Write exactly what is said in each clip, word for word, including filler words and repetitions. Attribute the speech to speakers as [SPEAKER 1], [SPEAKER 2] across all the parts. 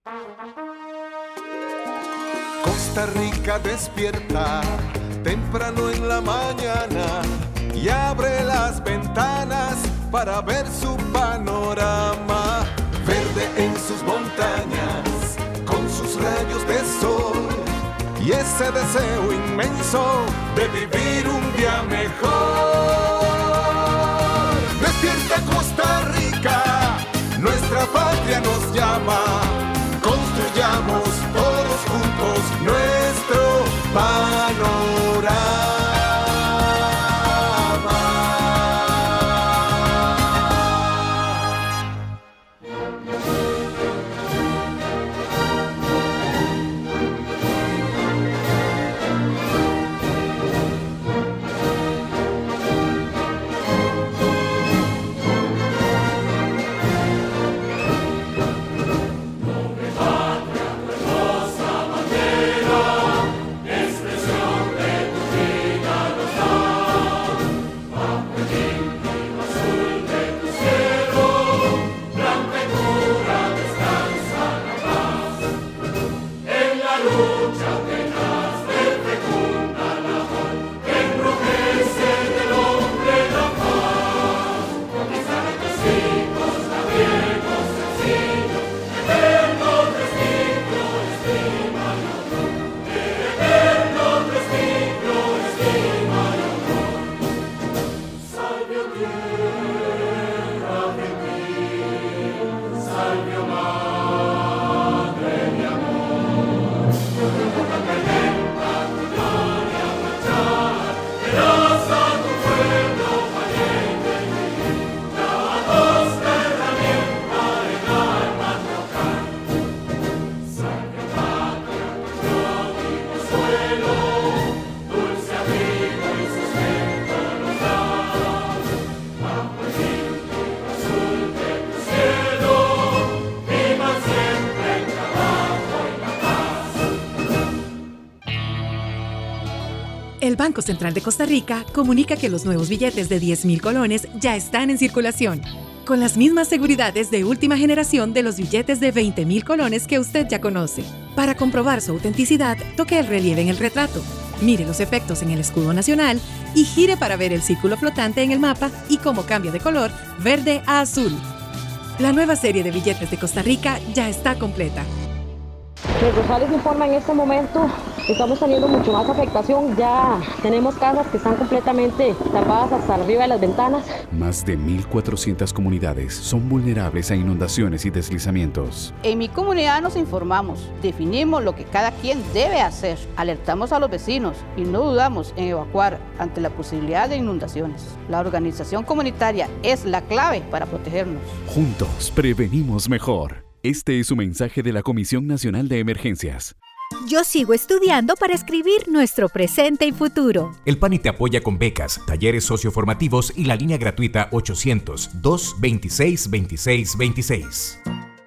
[SPEAKER 1] Costa Rica despierta temprano en la mañana y abre las ventanas para ver su panorama. Verde en sus montañas, con sus rayos de sol y ese deseo inmenso de vivir un día mejor. Despierta Costa Rica, nuestra patria nos llama. Construyamos todos juntos nuestro panorama.
[SPEAKER 2] El Banco Central de Costa Rica comunica que los nuevos billetes de diez mil colones ya están en circulación, con las mismas seguridades de última generación de los billetes de veinte mil colones que usted ya conoce. Para comprobar su autenticidad, toque el relieve en el retrato, mire los efectos en el escudo nacional y gire para ver el círculo flotante en el mapa y cómo cambia de color verde a azul. La nueva serie de billetes de Costa Rica ya está completa.
[SPEAKER 3] Pues Rosales informa en este momento que estamos teniendo mucho más afectación. Ya tenemos casas que están completamente tapadas hasta arriba de las ventanas.
[SPEAKER 4] Más de mil cuatrocientas comunidades son vulnerables a inundaciones y deslizamientos.
[SPEAKER 5] En mi comunidad nos informamos, definimos lo que cada quien debe hacer, alertamos a los vecinos y no dudamos en evacuar ante la posibilidad de inundaciones. La organización comunitaria es la clave para protegernos.
[SPEAKER 4] Juntos prevenimos mejor. Este es un mensaje de la Comisión Nacional de Emergencias.
[SPEAKER 6] Yo sigo estudiando para escribir nuestro presente y futuro.
[SPEAKER 7] El PANI te apoya con becas, talleres socioformativos y la línea gratuita ochocientos, dos veintiséis, veintiséis veintiséis.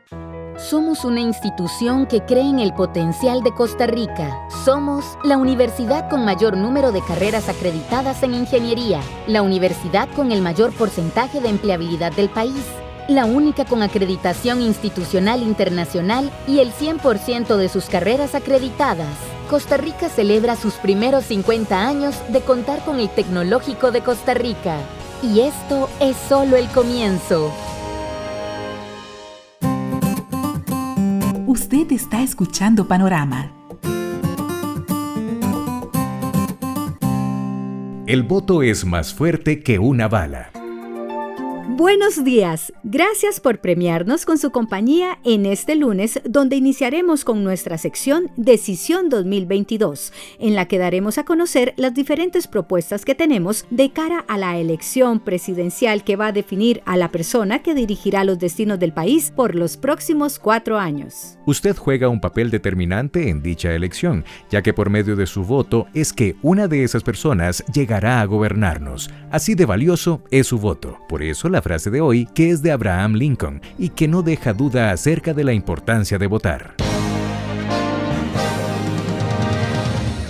[SPEAKER 8] Somos una institución que cree en el potencial de Costa Rica. Somos la universidad con mayor número de carreras acreditadas en ingeniería, la universidad con el mayor porcentaje de empleabilidad del país, la única con acreditación institucional internacional y el cien por ciento de sus carreras acreditadas. Costa Rica celebra sus primeros cincuenta años de contar con el Tecnológico de Costa Rica. Y esto es solo el comienzo.
[SPEAKER 9] Usted está escuchando Panorama.
[SPEAKER 7] El voto es más fuerte que una bala.
[SPEAKER 6] Buenos días. Gracias por premiarnos con su compañía en este lunes, donde iniciaremos con nuestra sección Decisión dos mil veintidós, en la que daremos a conocer las diferentes propuestas que tenemos de cara a la elección presidencial que va a definir a la persona que dirigirá los destinos del país por los próximos cuatro años.
[SPEAKER 7] Usted juega un papel determinante en dicha elección, ya que por medio de su voto es que una de esas personas llegará a gobernarnos. Así de valioso es su voto. Por eso la frase de hoy, que es de Abraham Lincoln y que no deja duda acerca de la importancia de votar.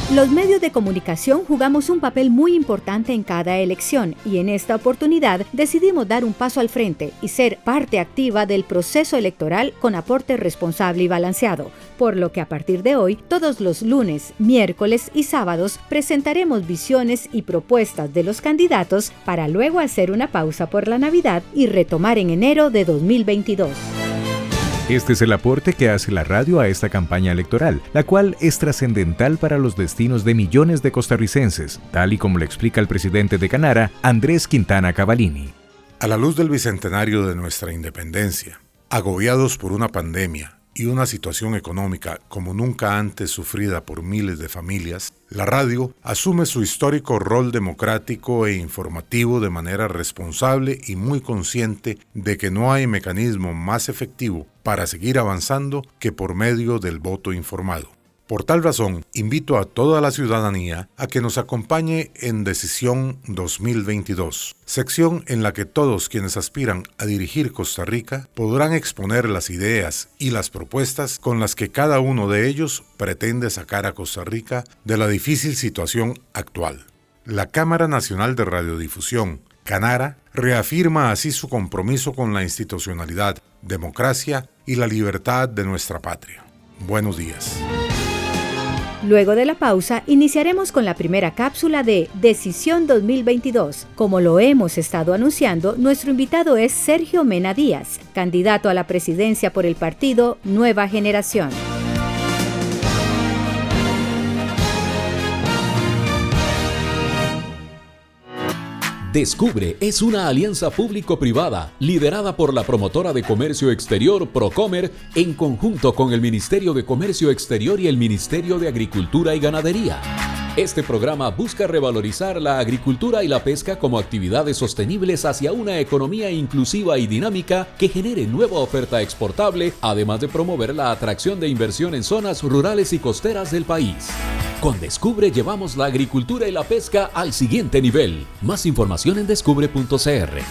[SPEAKER 6] Los medios de comunicación jugamos un papel muy importante en cada elección y en esta oportunidad decidimos dar un paso al frente y ser parte activa del proceso electoral con aporte responsable y balanceado, por lo que a partir de hoy, todos los lunes, miércoles y sábados presentaremos visiones y propuestas de los candidatos para luego hacer una pausa por la Navidad y retomar en enero de dos mil veintidós.
[SPEAKER 7] Este es el aporte que hace la radio a esta campaña electoral, la cual es trascendental para los destinos de millones de costarricenses, tal y como lo explica el presidente de Canara, Andrés Quintana Cavallini.
[SPEAKER 10] A la luz del bicentenario de nuestra independencia, agobiados por una pandemia y una situación económica como nunca antes sufrida por miles de familias, la radio asume su histórico rol democrático e informativo de manera responsable y muy consciente de que no hay mecanismo más efectivo para seguir avanzando que por medio del voto informado. Por tal razón, invito a toda la ciudadanía a que nos acompañe en Decisión dos mil veintidós, sección en la que todos quienes aspiran a dirigir Costa Rica podrán exponer las ideas y las propuestas con las que cada uno de ellos pretende sacar a Costa Rica de la difícil situación actual. La Cámara Nacional de Radiodifusión, Canara, reafirma así su compromiso con la institucionalidad, democracia y la libertad de nuestra patria. Buenos días.
[SPEAKER 6] Luego de la pausa, iniciaremos con la primera cápsula de Decisión dos mil veintidós. Como lo hemos estado anunciando, nuestro invitado es Sergio Mena Díaz, candidato a la presidencia por el partido Nueva Generación.
[SPEAKER 11] Descubre es una alianza público-privada liderada por la promotora de comercio exterior Procomer en conjunto con el Ministerio de Comercio Exterior y el Ministerio de Agricultura y Ganadería. Este programa busca revalorizar la agricultura y la pesca como actividades sostenibles hacia una economía inclusiva y dinámica que genere nueva oferta exportable, además de promover la atracción de inversión en zonas rurales y costeras del país. Con Descubre llevamos la agricultura y la pesca al siguiente nivel. Más información en descubre punto c r.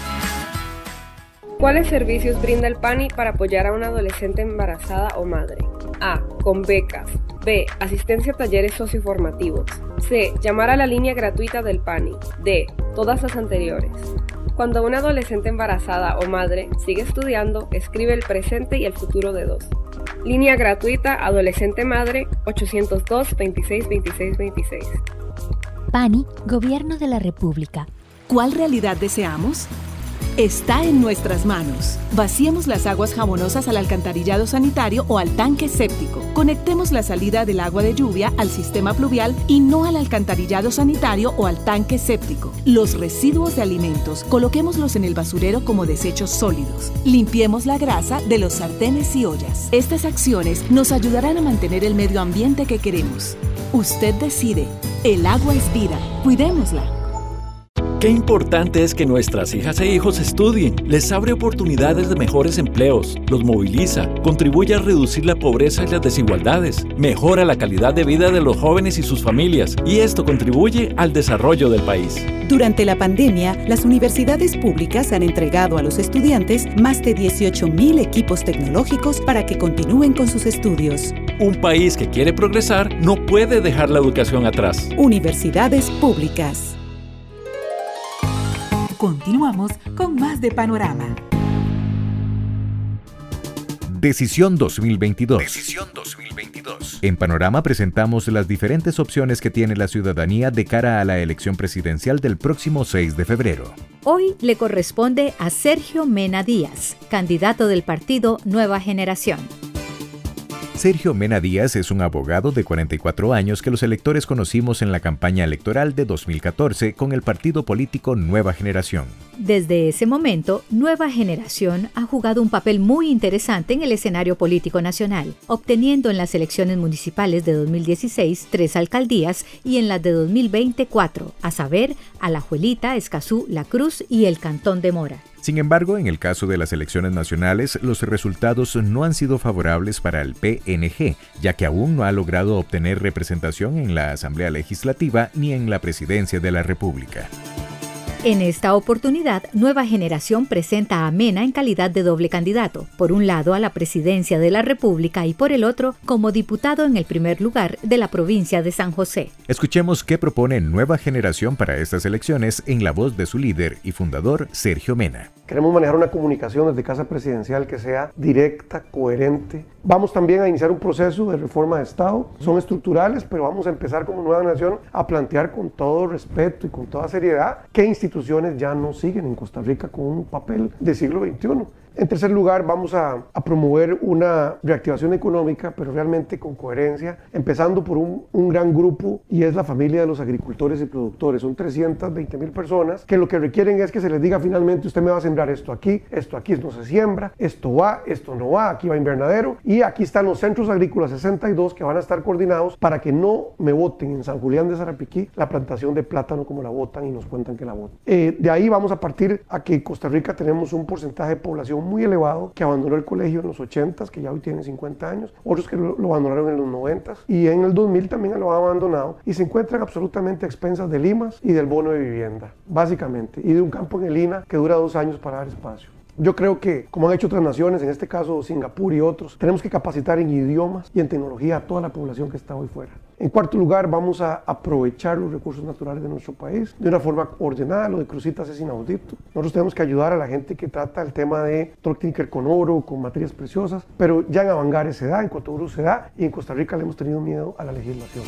[SPEAKER 12] ¿Cuáles servicios brinda el PANI para apoyar a una adolescente embarazada o madre? A. Con becas. B. Asistencia a talleres socioformativos. C. Llamar a la línea gratuita del PANI. D. Todas las anteriores. Cuando una adolescente embarazada o madre sigue estudiando, escribe el presente y el futuro de dos. Línea gratuita Adolescente Madre ochocientos dos, veintiséis, veintiséis, veintiséis.
[SPEAKER 13] PANI, Gobierno de la República.
[SPEAKER 9] ¿Cuál realidad deseamos? Está en nuestras manos. Vaciemos las aguas jabonosas al alcantarillado sanitario o al tanque séptico. Conectemos la salida del agua de lluvia al sistema pluvial y no al alcantarillado sanitario o al tanque séptico. Los residuos de alimentos, coloquémoslos en el basurero como desechos sólidos. Limpiemos la grasa de los sartenes y ollas. Estas acciones nos ayudarán a mantener el medio ambiente que queremos. Usted decide. El agua es vida. Cuidémosla.
[SPEAKER 14] Qué importante es que nuestras hijas e hijos estudien, les abre oportunidades de mejores empleos, los moviliza, contribuye a reducir la pobreza y las desigualdades, mejora la calidad de vida de los jóvenes y sus familias, y esto contribuye al desarrollo del país.
[SPEAKER 15] Durante la pandemia, las universidades públicas han entregado a los estudiantes más de dieciocho mil equipos tecnológicos para que continúen con sus estudios.
[SPEAKER 14] Un país que quiere progresar no puede dejar la educación atrás.
[SPEAKER 15] Universidades públicas.
[SPEAKER 9] Continuamos con más de Panorama.
[SPEAKER 7] Decisión dos mil veintidós.
[SPEAKER 16] Decisión dos mil veintidós.
[SPEAKER 7] En Panorama presentamos las diferentes opciones que tiene la ciudadanía de cara a la elección presidencial del próximo seis de febrero.
[SPEAKER 6] Hoy le corresponde a Sergio Mena Díaz, candidato del partido Nueva Generación.
[SPEAKER 7] Sergio Mena Díaz es un abogado de cuarenta y cuatro años que los electores conocimos en la campaña electoral de dos mil catorce con el partido político Nueva Generación.
[SPEAKER 6] Desde ese momento, Nueva Generación ha jugado un papel muy interesante en el escenario político nacional, obteniendo en las elecciones municipales de dos mil dieciséis tres alcaldías y en las de dos mil veinte cuatro, a saber, Alajuelita, Escazú, La Cruz y el Cantón de Mora.
[SPEAKER 7] Sin embargo, en el caso de las elecciones nacionales, los resultados no han sido favorables para el P N G, ya que aún no ha logrado obtener representación en la Asamblea Legislativa ni en la Presidencia de la República.
[SPEAKER 6] En esta oportunidad, Nueva Generación presenta a Mena en calidad de doble candidato, por un lado a la presidencia de la República y por el otro como diputado en el primer lugar de la provincia de San José.
[SPEAKER 7] Escuchemos qué propone Nueva Generación para estas elecciones en la voz de su líder y fundador, Sergio Mena.
[SPEAKER 17] Queremos manejar una comunicación desde Casa Presidencial que sea directa, coherente. Vamos también a iniciar un proceso de reforma de Estado. Son estructurales, pero vamos a empezar como Nueva Nación a plantear con todo respeto y con toda seriedad qué instituciones ya no siguen en Costa Rica con un papel del siglo veintiuno. En tercer lugar, vamos a, a promover una reactivación económica, pero realmente con coherencia, empezando por un, un gran grupo y es la familia de los agricultores y productores. Son trescientas veinte mil personas que lo que requieren es que se les diga finalmente usted me va a sembrar esto aquí, esto aquí no se siembra, esto va, esto no va, aquí va invernadero y aquí están los centros agrícolas sesenta y dos que van a estar coordinados para que no me voten en San Julián de Sarapiquí la plantación de plátano como la votan y nos cuentan que la votan. Eh, de ahí vamos a partir a que Costa Rica tenemos un porcentaje de población muy elevado que abandonó el colegio en los ochentas, que ya hoy tienen cincuenta años, otros que lo, lo abandonaron en los noventas y en el dos mil también lo han abandonado y se encuentran absolutamente a expensas de Limas y del bono de vivienda, básicamente, y de un campo en el I N A que dura dos años para dar espacio. Yo creo que, como han hecho otras naciones, en este caso Singapur y otros, tenemos que capacitar en idiomas y en tecnología a toda la población que está hoy fuera. En cuarto lugar, vamos a aprovechar los recursos naturales de nuestro país de una forma ordenada. Lo de Cruzitas es inaudito. Nosotros tenemos que ayudar a la gente que trata el tema de Troctinker con oro, con materias preciosas, pero ya en Avangares se da, en Cotobruz se da y en Costa Rica le hemos tenido miedo a la legislación.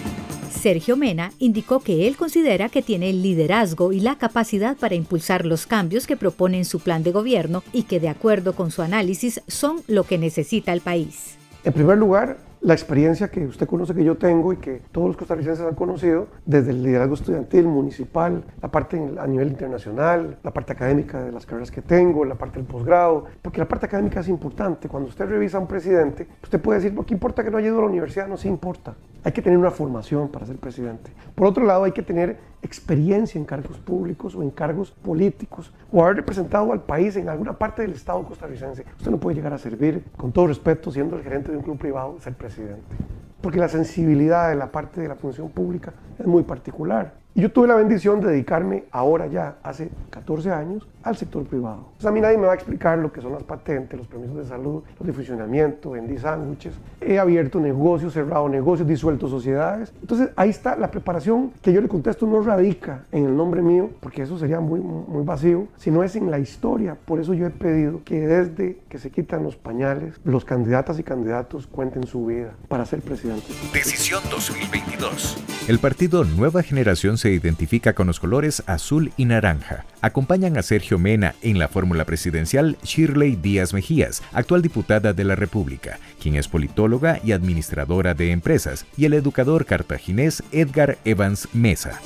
[SPEAKER 6] Sergio Mena indicó que él considera que tiene el liderazgo y la capacidad para impulsar los cambios que propone en su plan de gobierno y que, de acuerdo con su análisis, son lo que necesita el país.
[SPEAKER 17] En primer lugar, la experiencia que usted conoce que yo tengo y que todos los costarricenses han conocido, desde el liderazgo estudiantil, municipal, la parte a nivel internacional, la parte académica de las carreras que tengo, la parte del posgrado, porque la parte académica es importante. Cuando usted revisa a un presidente, usted puede decir, ¿qué importa que no haya ido a la universidad? No, sí importa. Hay que tener una formación para ser presidente. Por otro lado, hay que tener experiencia en cargos públicos o en cargos políticos o haber representado al país en alguna parte del Estado costarricense. Usted no puede llegar a servir, con todo respeto, siendo el gerente de un club privado, ser presidente. Porque la sensibilidad de la parte de la función pública es muy particular. Y yo tuve la bendición de dedicarme ahora ya, hace catorce años, al sector privado. Entonces a mí nadie me va a explicar lo que son las patentes, los permisos de salud, los de funcionamiento, vendí sándwiches, he abierto negocios, cerrado negocios, disuelto sociedades. Entonces ahí está la preparación que yo le contesto, no radica en el nombre mío, porque eso sería muy, muy vacío, sino es en la historia. Por eso yo he pedido que desde que se quitan los pañales, los candidatas y candidatos cuenten su vida para ser presidentes.
[SPEAKER 16] Decisión dos mil veintidós.
[SPEAKER 7] El partido Nueva Generación se identifica con los colores azul y naranja. Acompañan a Sergio Mena en la fórmula presidencial Shirley Díaz Mejías, actual diputada de la República, quien es politóloga y administradora de empresas, y el educador cartaginés Edgar Evans Mesa.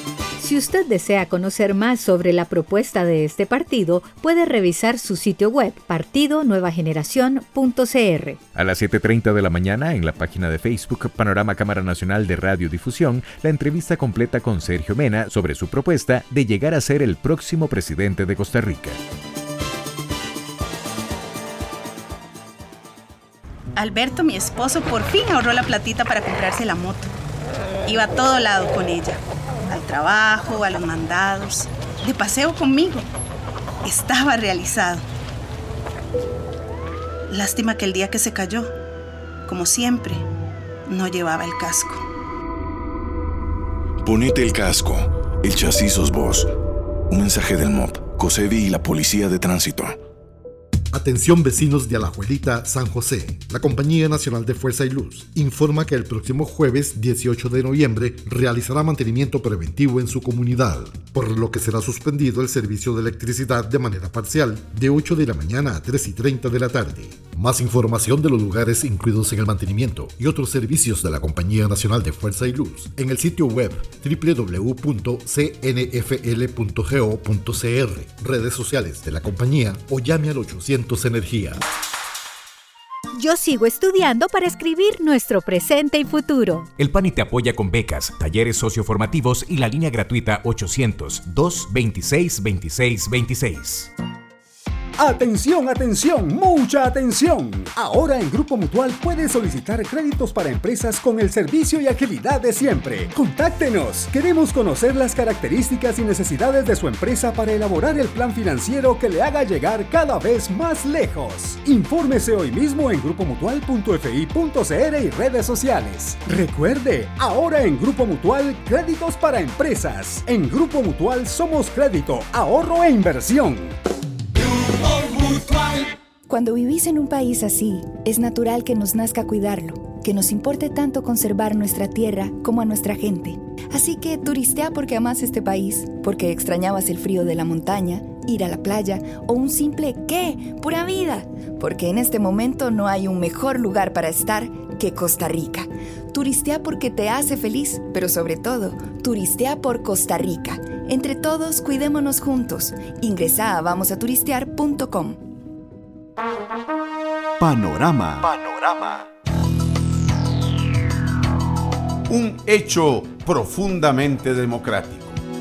[SPEAKER 6] Si usted desea conocer más sobre la propuesta de este partido, puede revisar su sitio web partido nueva generación punto c r.
[SPEAKER 7] A las siete treinta de la mañana, en la página de Facebook Panorama Cámara Nacional de Radiodifusión, la entrevista completa con Sergio Mena sobre su propuesta de llegar a ser el próximo presidente de Costa Rica.
[SPEAKER 18] Alberto, mi esposo, por fin ahorró la platita para comprarse la moto. Iba a todo lado con ella. Al trabajo, a los mandados, de paseo conmigo. Estaba realizado. Lástima que el día que se cayó, como siempre, no llevaba el casco.
[SPEAKER 19] Ponete el casco. El chasis sos vos. Un mensaje del M O P, COSEBI y la Policía de Tránsito.
[SPEAKER 20] Atención vecinos de Alajuelita, San José. La Compañía Nacional de Fuerza y Luz informa que el próximo jueves dieciocho de noviembre realizará mantenimiento preventivo en su comunidad, por lo que será suspendido el servicio de electricidad de manera parcial de ocho de la mañana a tres y treinta de la tarde. Más información de los lugares incluidos en el mantenimiento y otros servicios de la Compañía Nacional de Fuerza y Luz en el sitio web doble u doble u doble u punto c n f l punto go punto c r, redes sociales de la compañía o llame al ochocientos Energía.
[SPEAKER 6] Yo sigo estudiando para escribir nuestro presente y futuro.
[SPEAKER 7] El PANI te apoya con becas, talleres socioformativos y la línea gratuita ochocientos, dos veintiséis, veintiséis veintiséis.
[SPEAKER 21] Atención, atención, mucha atención. Ahora en Grupo Mutual puedes solicitar créditos para empresas con el servicio y agilidad de siempre. Contáctenos. Queremos conocer las características y necesidades de su empresa para elaborar el plan financiero que le haga llegar cada vez más lejos. Infórmese hoy mismo en grupo mutual punto f i punto c r y redes sociales. Recuerde, ahora en Grupo Mutual, créditos para empresas. En Grupo Mutual somos crédito, ahorro e inversión.
[SPEAKER 22] Cuando vivís en un país así, es natural que nos nazca cuidarlo, que nos importe tanto conservar nuestra tierra como a nuestra gente. Así que turistea porque amás este país, porque extrañabas el frío de la montaña, ir a la playa o un simple ¿qué? ¡Pura vida! Porque en este momento no hay un mejor lugar para estar que Costa Rica. Turistea porque te hace feliz, pero sobre todo, turistea por Costa Rica. Entre todos, cuidémonos juntos. Ingresa a vamos a turistear punto com.
[SPEAKER 23] Panorama. Panorama. Un hecho profundamente democrático.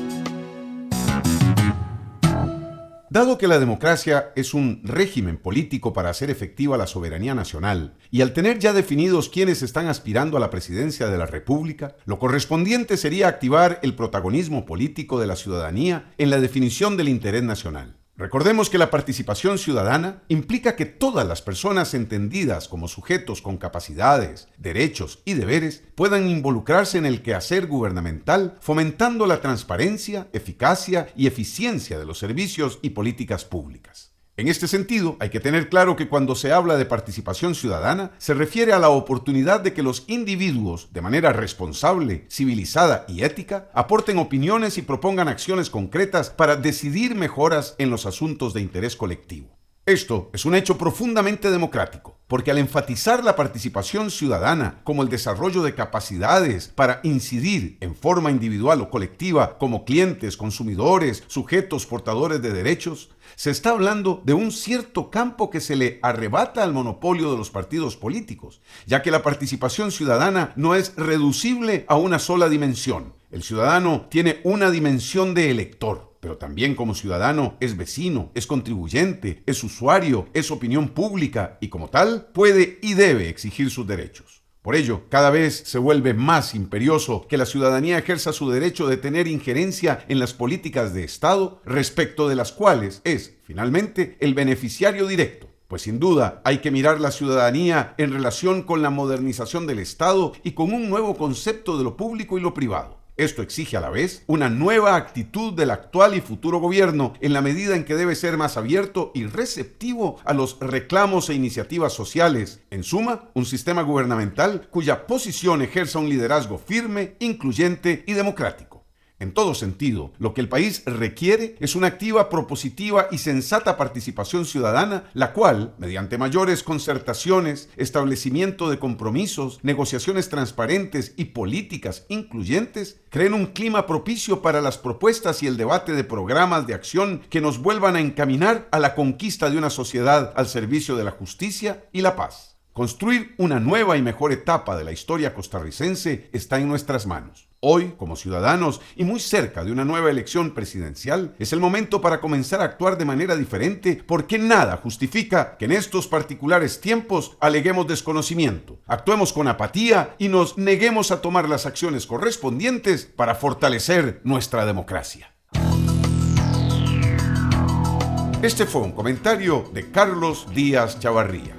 [SPEAKER 23] Dado que la democracia es un régimen político para hacer efectiva la soberanía nacional, y al tener ya definidos quienes están aspirando a la presidencia de la República, lo correspondiente sería activar el protagonismo político de la ciudadanía en la definición del interés nacional. Recordemos que la participación ciudadana implica que todas las personas entendidas como sujetos con capacidades, derechos y deberes puedan involucrarse en el quehacer gubernamental, fomentando la transparencia, eficacia y eficiencia de los servicios y políticas públicas. En este sentido, hay que tener claro que cuando se habla de participación ciudadana, se refiere a la oportunidad de que los individuos, de manera responsable, civilizada y ética, aporten opiniones y propongan acciones concretas para decidir mejoras en los asuntos de interés colectivo. Esto es un hecho profundamente democrático, porque al enfatizar la participación ciudadana como el desarrollo de capacidades para incidir en forma individual o colectiva como clientes, consumidores, sujetos portadores de derechos, se está hablando de un cierto campo que se le arrebata al monopolio de los partidos políticos, ya que la participación ciudadana no es reducible a una sola dimensión. El ciudadano tiene una dimensión de elector, pero también como ciudadano es vecino, es contribuyente, es usuario, es opinión pública y como tal puede y debe exigir sus derechos. Por ello, cada vez se vuelve más imperioso que la ciudadanía ejerza su derecho de tener injerencia en las políticas de Estado, respecto de las cuales es, finalmente, el beneficiario directo. Pues sin duda hay que mirar la ciudadanía en relación con la modernización del Estado y con un nuevo concepto de lo público y lo privado. Esto exige a la vez una nueva actitud del actual y futuro gobierno en la medida en que debe ser más abierto y receptivo a los reclamos e iniciativas sociales. En suma, un sistema gubernamental cuya posición ejerza un liderazgo firme, incluyente y democrático. En todo sentido, lo que el país requiere es una activa, propositiva y sensata participación ciudadana, la cual, mediante mayores concertaciones, establecimiento de compromisos, negociaciones transparentes y políticas incluyentes, creen un clima propicio para las propuestas y el debate de programas de acción que nos vuelvan a encaminar a la conquista de una sociedad al servicio de la justicia y la paz. Construir una nueva y mejor etapa de la historia costarricense está en nuestras manos. Hoy, como ciudadanos y muy cerca de una nueva elección presidencial, es el momento para comenzar a actuar de manera diferente, porque nada justifica que en estos particulares tiempos aleguemos desconocimiento, actuemos con apatía y nos neguemos a tomar las acciones correspondientes para fortalecer nuestra democracia. Este fue un comentario de Carlos Díaz Chavarría.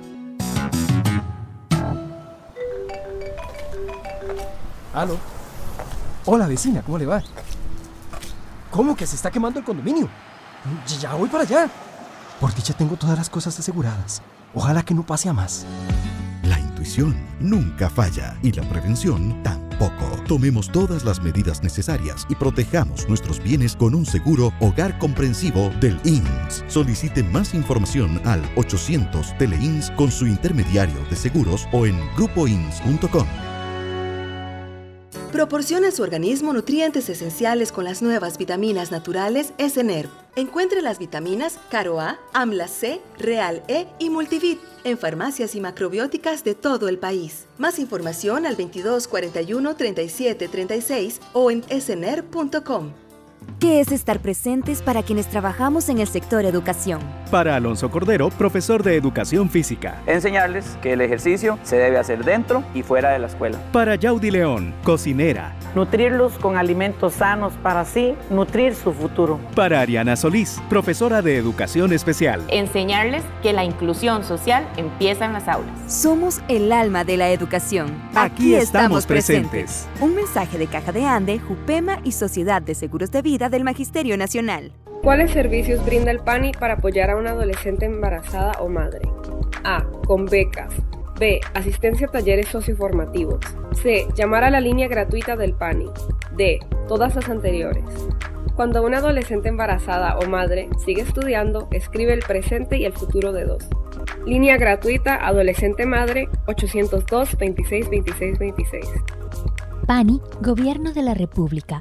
[SPEAKER 24] Aló. Hola, vecina, ¿cómo le va? ¿Cómo que se está quemando el condominio? Ya voy para allá. Por dicha tengo todas las cosas aseguradas. Ojalá que no pase a más.
[SPEAKER 25] La intuición nunca falla y la prevención tampoco. Tomemos todas las medidas necesarias y protejamos nuestros bienes con un seguro hogar comprensivo del I N S. Solicite más información al ochocientos Tele I N S con su intermediario de seguros o en grupo ins punto com.
[SPEAKER 26] Proporciona a su organismo nutrientes esenciales con las nuevas vitaminas naturales Esenerv. Encuentre las vitaminas Caro A, Amla C, Real E y Multivit en farmacias y macrobióticas de todo el país. Más información al veintidós cuarenta y uno treinta y siete treinta y seis o en esenerv punto com.
[SPEAKER 1] ¿Qué es estar presentes para quienes trabajamos en el sector educación?
[SPEAKER 2] Para Alonso Cordero, profesor de Educación Física.
[SPEAKER 3] Enseñarles que el ejercicio se debe hacer dentro y fuera de la escuela.
[SPEAKER 2] Para Yaudi León, cocinera.
[SPEAKER 4] Nutrirlos con alimentos sanos para así nutrir su futuro.
[SPEAKER 2] Para Ariana Solís, profesora de Educación Especial.
[SPEAKER 5] Enseñarles que la inclusión social empieza en las aulas.
[SPEAKER 1] Somos el alma de la educación.
[SPEAKER 2] Aquí, Aquí estamos presentes. presentes.
[SPEAKER 1] Un mensaje de Caja de Ande, Jupema y Sociedad de Seguros de Vida del Magisterio Nacional.
[SPEAKER 12] ¿Cuáles servicios brinda el PANI para apoyar a una adolescente embarazada o madre? A. Con becas. B. Asistencia a talleres socioformativos. C. Llamar a la línea gratuita del PANI. D. Todas las anteriores. Cuando una adolescente embarazada o madre sigue estudiando, escribe el presente y el futuro de dos. Línea gratuita Adolescente Madre ochocientos dos, veintiséis, veintiséis, veintiséis.
[SPEAKER 13] PANI, Gobierno de la República.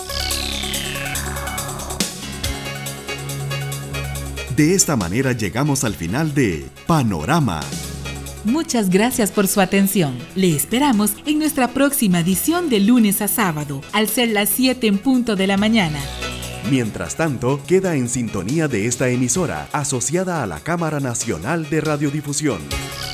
[SPEAKER 25] De esta manera llegamos al final de Panorama.
[SPEAKER 8] Muchas gracias por su atención. Le esperamos en nuestra próxima edición de lunes a sábado, al ser las siete en punto de la mañana.
[SPEAKER 25] Mientras tanto, queda en sintonía de esta emisora, asociada a la Cámara Nacional de Radiodifusión.